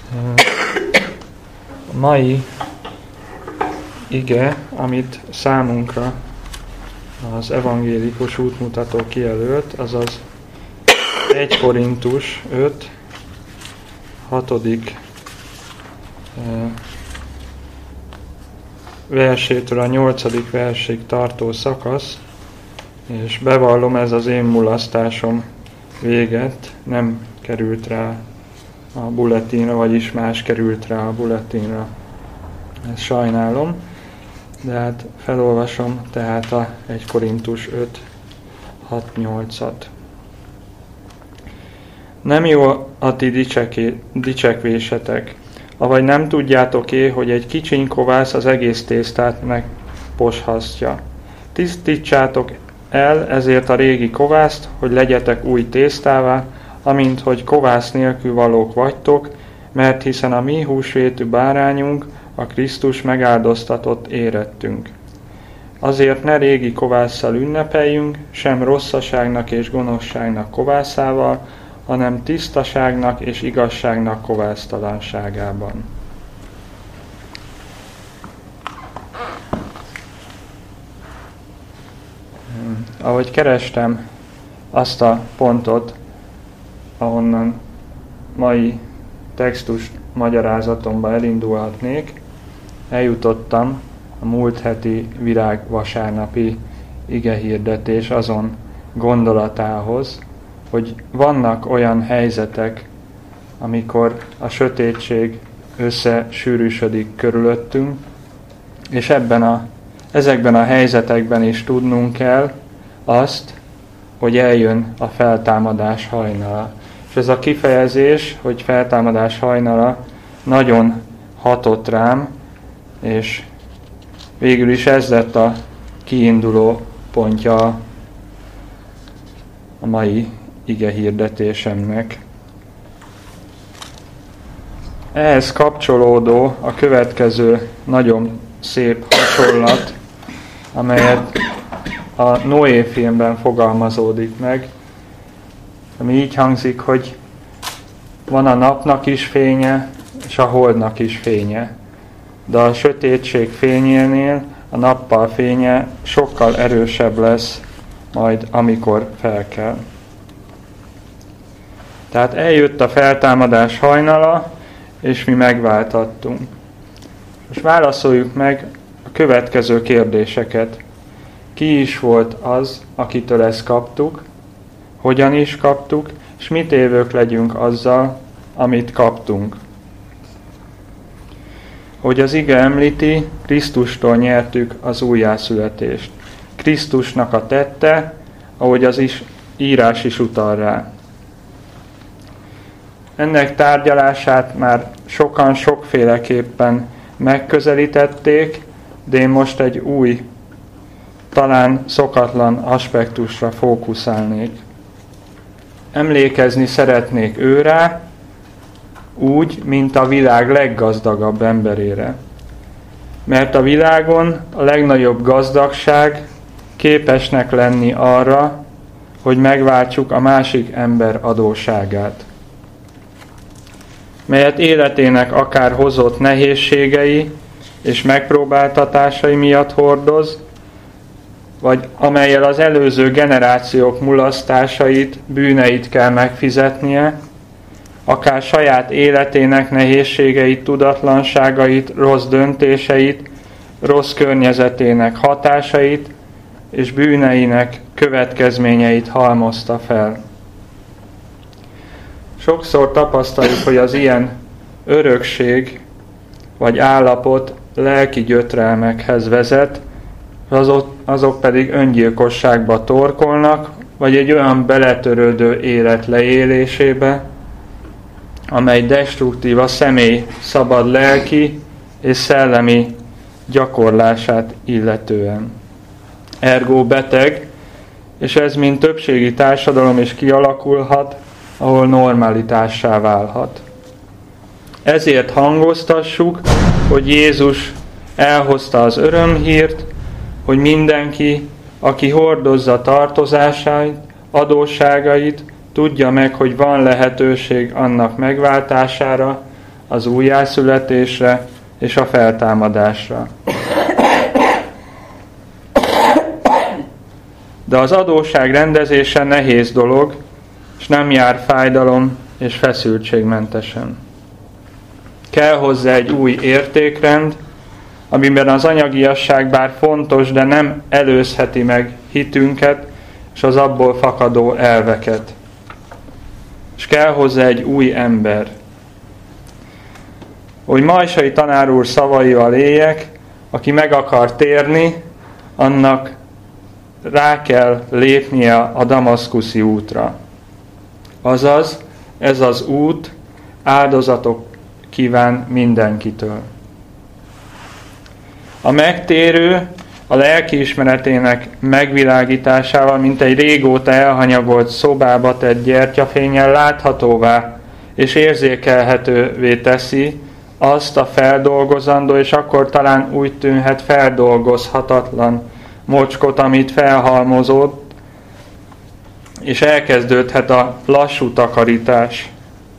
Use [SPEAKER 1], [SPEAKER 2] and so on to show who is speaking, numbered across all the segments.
[SPEAKER 1] A mai ige, amit számunkra az evangélikus útmutató kijelölt, azaz 1 Korintus 5, 6. versétől a 8. versig tartó szakasz, és bevallom, ez az én mulasztásom véget, nem került rá a bulletinra, vagyis más került rá a bulletinra. Ezt sajnálom, de hát felolvasom tehát a 1 Korintus 5, 6-8-at. Nem jó a ti dicsekvésetek, avagy nem tudjátok-é, hogy egy kicsiny kovász az egész tésztát megposhasztja. Tisztítsátok el ezért a régi kovászt, hogy legyetek új tésztává, amint hogy kovász nélkül valók vagytok, mert hiszen a mi húsvétű bárányunk, a Krisztus megáldoztatott érettünk. Azért ne régi kovásszal ünnepeljünk, sem rosszaságnak és gonoszságnak kovászával, hanem tisztaságnak és igazságnak kovásztalanságában. Ahogy kerestem azt a pontot, ahonnan mai textus magyarázatomba elindulhatnék, eljutottam a múlt heti virágvasárnapi igehirdetés azon gondolatához, hogy vannak olyan helyzetek, amikor a sötétség összesűrűsödik körülöttünk, és ezekben a helyzetekben is tudnunk kell azt, hogy eljön a feltámadás hajnala. És ez a kifejezés, hogy feltámadás hajnala, nagyon hatott rám, és végül is ez lett a kiinduló pontja a mai igehirdetésemnek. Ehhez kapcsolódó a következő nagyon szép hasonlat, amelyet a Noé filmben fogalmazódik meg, ami így hangzik, hogy van a napnak is fénye, és a holdnak is fénye, de a sötétség fényénél a nappal fénye sokkal erősebb lesz majd, amikor felkel. Tehát eljött a feltámadás hajnala, és mi megváltattunk. Most válaszoljuk meg a következő kérdéseket. Ki is volt az, akitől ezt kaptuk, hogyan is kaptuk, és mit évők legyünk azzal, amit kaptunk. Hogy az ige említi, Krisztustól nyertük az újjászületést. Krisztusnak a tette, ahogy az írás is utal rá. Ennek tárgyalását már sokan sokféleképpen megközelítették, de én most egy új, talán szokatlan aspektusra fókuszálnék. Emlékezni szeretnék őrá, úgy, mint a világ leggazdagabb emberére. Mert a világon a legnagyobb gazdagság képesnek lenni arra, hogy megváltsuk a másik ember adósságát, melyet életének akár hozott nehézségei és megpróbáltatásai miatt hordoz, vagy amellyel az előző generációk mulasztásait, bűneit kell megfizetnie, akár saját életének nehézségeit, tudatlanságait, rossz döntéseit, rossz környezetének hatásait és bűneinek következményeit halmozta fel. Sokszor tapasztaljuk, hogy az ilyen örökség vagy állapot lelki gyötrelmekhez vezet, azok pedig öngyilkosságba torkolnak, vagy egy olyan beletörődő élet leélésébe, amely destruktív a személy szabad lelki és szellemi gyakorlását illetően. Ergo beteg, és ez mint többségi társadalom is kialakulhat, ahol normalitássá válhat. Ezért hangoztassuk, hogy Jézus elhozta az örömhírt, hogy mindenki, aki hordozza tartozásait, adósságait, tudja meg, hogy van lehetőség annak megváltására, az újjászületésre és a feltámadásra. De az adósság rendezése nehéz dolog, és nem jár fájdalom és feszültségmentesen. Kell hozzá egy új értékrend, amiben az anyagiasság bár fontos, de nem előzheti meg hitünket és az abból fakadó elveket. És kell hozzá egy új ember. Hogy Majsai tanár úr szavaival éljek, aki meg akar térni, annak rá kell lépnie a damaszkuszi útra. Azaz, ez az út áldozatok kíván mindenkitől. A megtérő a lelkiismeretének megvilágításával, mint egy régóta elhanyagolt szobába tett gyertyafénnyel láthatóvá és érzékelhetővé teszi azt a feldolgozandó, és akkor talán úgy tűnhet feldolgozhatatlan mocskot, amit felhalmozott, és elkezdődhet a lassú takarítás.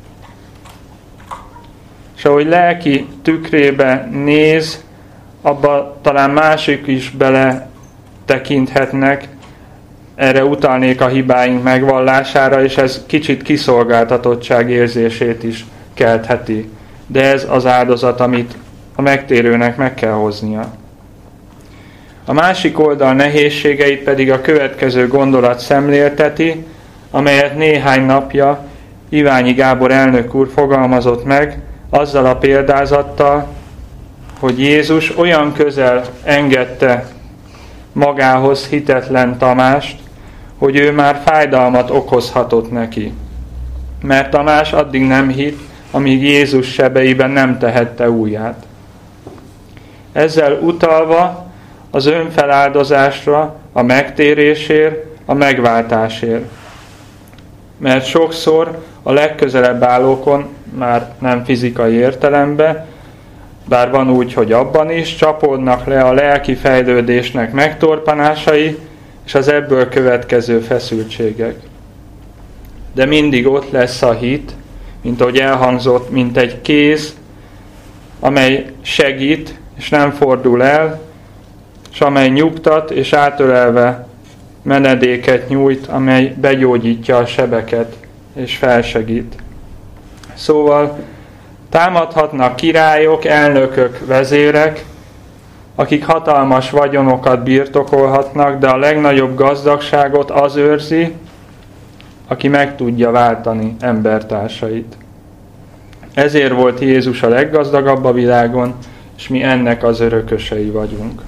[SPEAKER 1] És ahogy lelki tükrébe néz, abba talán másik is bele tekinthetnek, erre utalnék a hibáink megvallására, és ez kicsit kiszolgáltatottság érzését is keltheti. De ez az áldozat, amit a megtérőnek meg kell hoznia. A másik oldal nehézségeit pedig a következő gondolat szemlélteti, amelyet néhány napja Iványi Gábor elnök úr fogalmazott meg, azzal a példázattal, hogy Jézus olyan közel engedte magához hitetlen Tamást, hogy ő már fájdalmat okozhatott neki. Mert Tamás addig nem hitt, amíg Jézus sebeiben nem tehette ujját. Ezzel utalva az önfeláldozásra, a megtérésért, a megváltásért. Mert sokszor a legközelebb állókon, már nem fizikai értelemben, bár van úgy, hogy abban is, csapódnak le a lelki fejlődésnek megtorpanásai és az ebből következő feszültségek. De mindig ott lesz a hit, mint ahogy elhangzott, mint egy kéz, amely segít és nem fordul el, és amely nyugtat és átölelve menedéket nyújt, amely begyógyítja a sebeket és felsegít. Szóval támadhatnak királyok, elnökök, vezérek, akik hatalmas vagyonokat birtokolhatnak, de a legnagyobb gazdagságot az őrzi, aki meg tudja váltani embertársait. Ezért volt Jézus a leggazdagabb a világon, és mi ennek az örökösei vagyunk.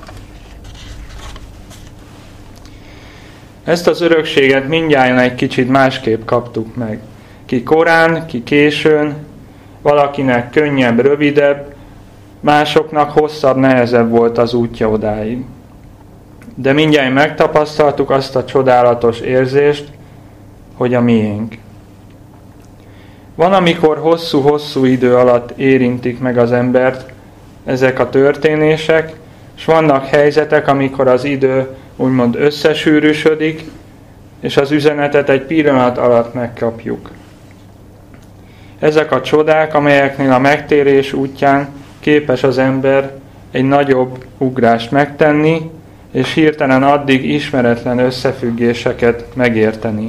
[SPEAKER 1] Ezt az örökséget mindnyájan egy kicsit másképp kaptuk meg. Ki korán, ki későn, valakinek könnyebb, rövidebb, másoknak hosszabb, nehezebb volt az útja odáig. De mindjárt megtapasztaltuk azt a csodálatos érzést, hogy a miénk. Van, amikor hosszú-hosszú idő alatt érintik meg az embert ezek a történések, és vannak helyzetek, amikor az idő úgymond összesűrűsödik, és az üzenetet egy pillanat alatt megkapjuk. Ezek a csodák, amelyeknél a megtérés útján képes az ember egy nagyobb ugrást megtenni, és hirtelen addig ismeretlen összefüggéseket megérteni.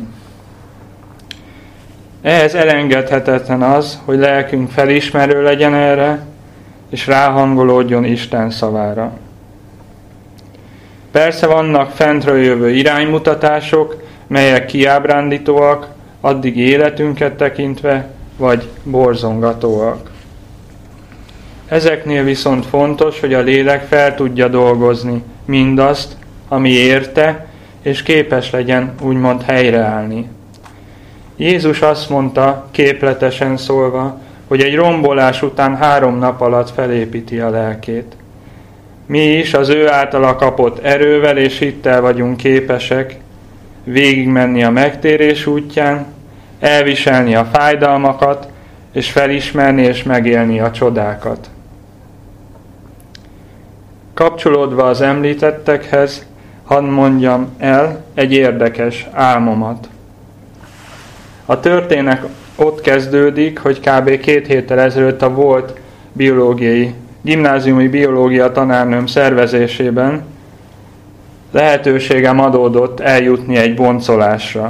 [SPEAKER 1] Ehhez elengedhetetlen az, hogy lelkünk felismerő legyen erre, és ráhangolódjon Isten szavára. Persze vannak fentről jövő iránymutatások, melyek kiábrándítóak, addig életünket tekintve, vagy borzongatóak. Ezeknél viszont fontos, hogy a lélek fel tudja dolgozni mindazt, ami érte, és képes legyen úgymond helyreállni. Jézus azt mondta, képletesen szólva, hogy egy rombolás után 3 nap alatt felépíti a lelkét. Mi is az ő általa kapott erővel és hittel vagyunk képesek végigmenni a megtérés útján, elviselni a fájdalmakat, és felismerni és megélni a csodákat. Kapcsolódva az említettekhez, hadd mondjam el egy érdekes álmomat. A ott kezdődik, hogy kb. 2 héttel ezelőtt a volt gimnáziumi biológia tanárnőm szervezésében lehetőségem adódott eljutni egy boncolásra.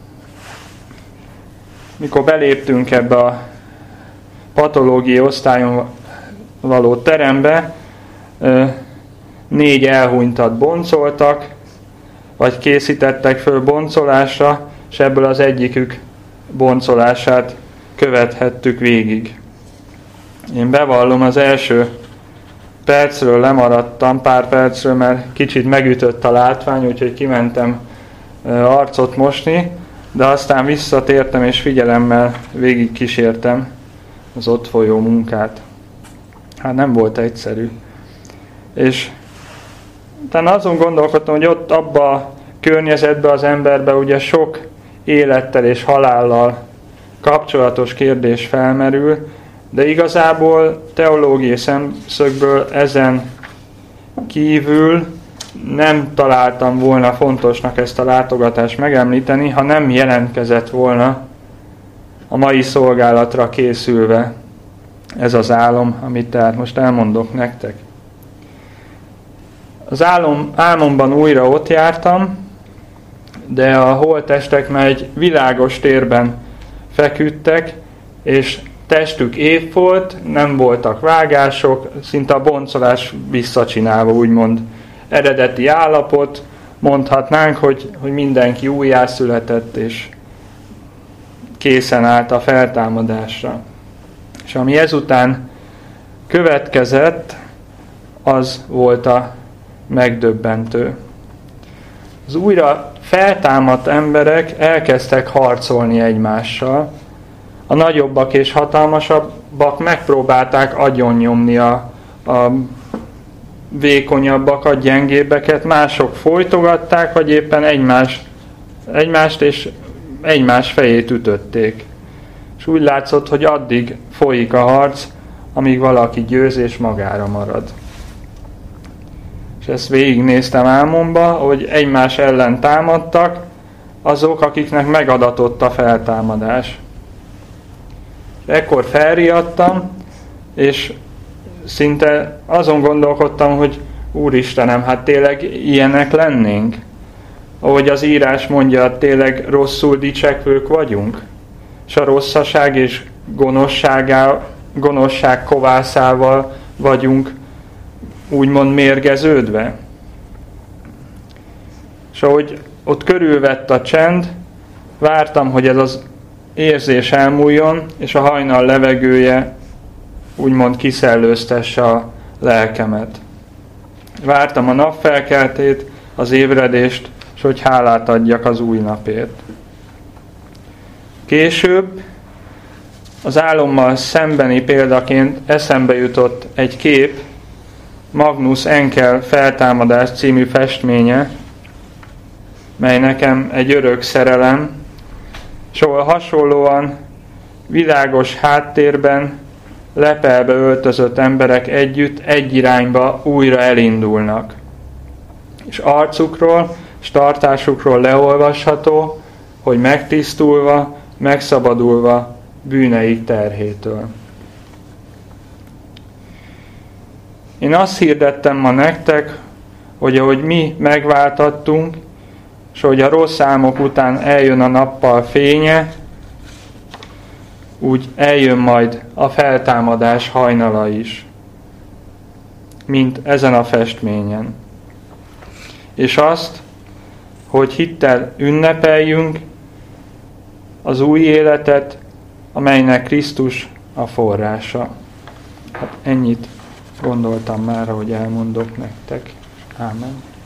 [SPEAKER 1] Mikor beléptünk ebbe a patológiai osztályon való terembe, 4 elhunytat boncoltak, vagy készítettek föl boncolásra, és ebből az egyikük boncolását követhettük végig. Én bevallom, az első percről lemaradtam, pár percről, mert kicsit megütött a látvány, úgyhogy kimentem arcot mosni, de aztán visszatértem és figyelemmel végig kísértem az ott folyó munkát. Hát nem volt egyszerű. És utána azon gondolkodtam, hogy ott abba a környezetben az emberben ugye sok élettel és halállal kapcsolatos kérdés felmerül, de igazából teológiai szemszögből ezen kívül nem találtam volna fontosnak ezt a látogatást megemlíteni, ha nem jelentkezett volna a mai szolgálatra készülve ez az álom, amit tehát most elmondok nektek. Az álmomban újra ott jártam, de a holttestek már egy világos térben feküdtek, és testük épp volt, nem voltak vágások, szinte a boncolás visszacsinálva, úgymond eredeti állapot, mondhatnánk, hogy mindenki újjászületett, és készen állt a feltámadásra. És ami ezután következett, az volt a megdöbbentő. Az újra feltámadt emberek elkezdtek harcolni egymással. A nagyobbak és hatalmasabbak megpróbálták agyonnyomni a vékonyabbakat, gyengébbeket, mások folytogatták, vagy éppen egymást és egymás fejét ütötték. És úgy látszott, hogy addig folyik a harc, amíg valaki győz és magára marad. És ezt végignéztem álmomba, hogy egymás ellen támadtak azok, akiknek megadatott a feltámadás. Ekkor felriadtam, és szinte azon gondolkodtam, hogy Úristenem, hát tényleg ilyenek lennénk? Ahogy az írás mondja, tényleg rosszul dicsekvők vagyunk? És a rosszaság és gonoszság kovászával vagyunk úgymond mérgeződve? És ahogy ott körülvett a csend, vártam, hogy ez az érzés elmúljon, és a hajnal levegője úgymond kiszellőztesse a lelkemet. Vártam a napfelkeltét, az ébredést, és hogy hálát adjak az új napért. Később az álommal szembeni példaként eszembe jutott egy kép, Magnus Enkel Feltámadás című festménye, mely nekem egy örök szerelem, és ahol hasonlóan világos háttérben lepelbe öltözött emberek együtt egy irányba újra elindulnak. És arcukról és tartásukról leolvasható, hogy megtisztulva, megszabadulva bűneik terhétől. Én azt hirdettem ma nektek, hogy ahogy mi megváltattunk, és hogy a rossz álmok után eljön a nappal fénye, úgy eljön majd a feltámadás hajnala is, mint ezen a festményen. És azt, hogy hittel ünnepeljünk az új életet, amelynek Krisztus a forrása. Hát ennyit gondoltam már, hogy elmondok nektek. Ámen.